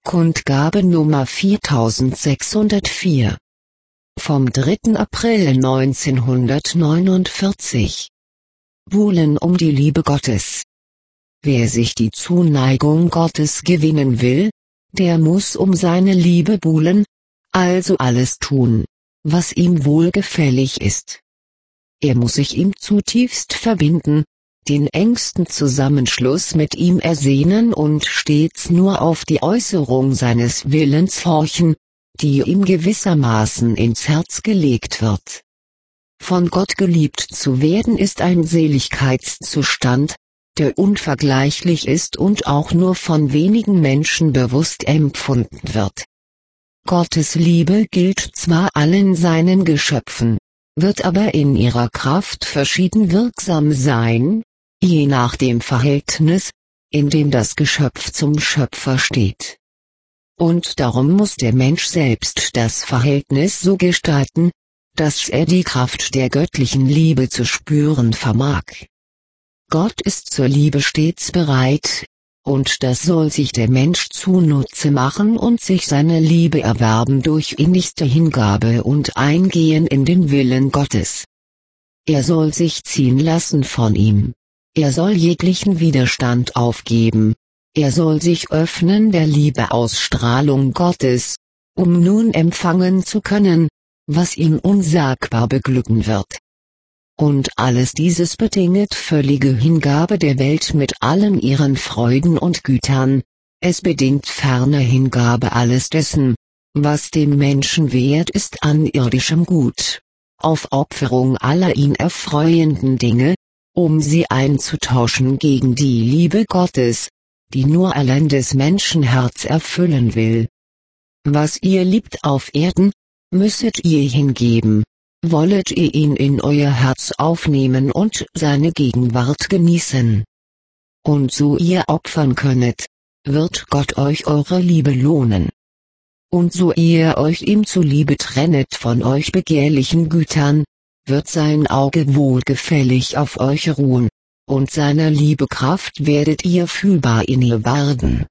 Kundgabe Nummer 4604. Vom 3. April 1949. Buhlen um die Liebe Gottes. Wer sich die Zuneigung Gottes gewinnen will, der muss um seine Liebe buhlen, also alles tun, was ihm wohlgefällig ist. Er muss sich ihm zutiefst verbinden, den engsten Zusammenschluss mit ihm ersehnen und stets nur auf die Äußerung seines Willens horchen, die ihm gewissermaßen ins Herz gelegt wird. Von Gott geliebt zu werden ist ein Seligkeitszustand, der unvergleichlich ist und auch nur von wenigen Menschen bewusst empfunden wird. Gottes Liebe gilt zwar allen seinen Geschöpfen, wird aber in ihrer Kraft verschieden wirksam sein, je nach dem Verhältnis, in dem das Geschöpf zum Schöpfer steht. Und darum muss der Mensch selbst das Verhältnis so gestalten, dass er die Kraft der göttlichen Liebe zu spüren vermag. Gott ist zur Liebe stets bereit, und das soll sich der Mensch zunutze machen und sich seine Liebe erwerben durch innigste Hingabe und Eingehen in den Willen Gottes. Er soll sich ziehen lassen von ihm. Er soll jeglichen Widerstand aufgeben, er soll sich öffnen der Liebeausstrahlung Gottes, um nun empfangen zu können, was ihn unsagbar beglücken wird. Und alles dieses bedinget völlige Hingabe der Welt mit allen ihren Freuden und Gütern, es bedingt ferner Hingabe alles dessen, was dem Menschen wert ist an irdischem Gut, Aufopferung aller ihn erfreuenden Dinge, um sie einzutauschen gegen die Liebe Gottes, die nur allein des Menschen Herz erfüllen will. Was ihr liebt auf Erden, müsset ihr hingeben, wollet ihr ihn in euer Herz aufnehmen und seine Gegenwart genießen. Und so ihr opfern könnet, wird Gott euch eure Liebe lohnen. Und so ihr euch ihm zuliebe trennet von euch begehrlichen Gütern, wird sein Auge wohlgefällig auf euch ruhen, und seiner Liebe Kraft werdet ihr fühlbar in ihr werden.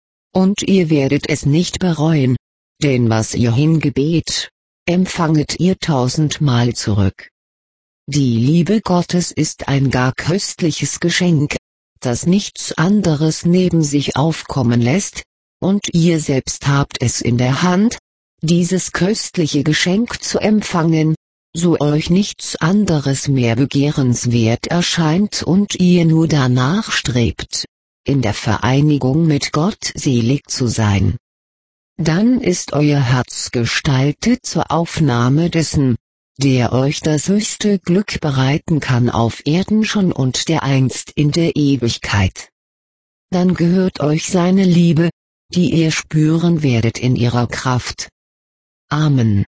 Und ihr werdet es nicht bereuen, denn was ihr hingebet, empfanget ihr 1000-mal zurück. Die Liebe Gottes ist ein gar köstliches Geschenk, das nichts anderes neben sich aufkommen lässt, und ihr selbst habt es in der Hand, dieses köstliche Geschenk zu empfangen, so euch nichts anderes mehr begehrenswert erscheint und ihr nur danach strebt, in der Vereinigung mit Gott selig zu sein. Dann ist euer Herz gestaltet zur Aufnahme dessen, der euch das höchste Glück bereiten kann auf Erden schon und dereinst in der Ewigkeit. Dann gehört euch seine Liebe, die ihr spüren werdet in ihrer Kraft. Amen.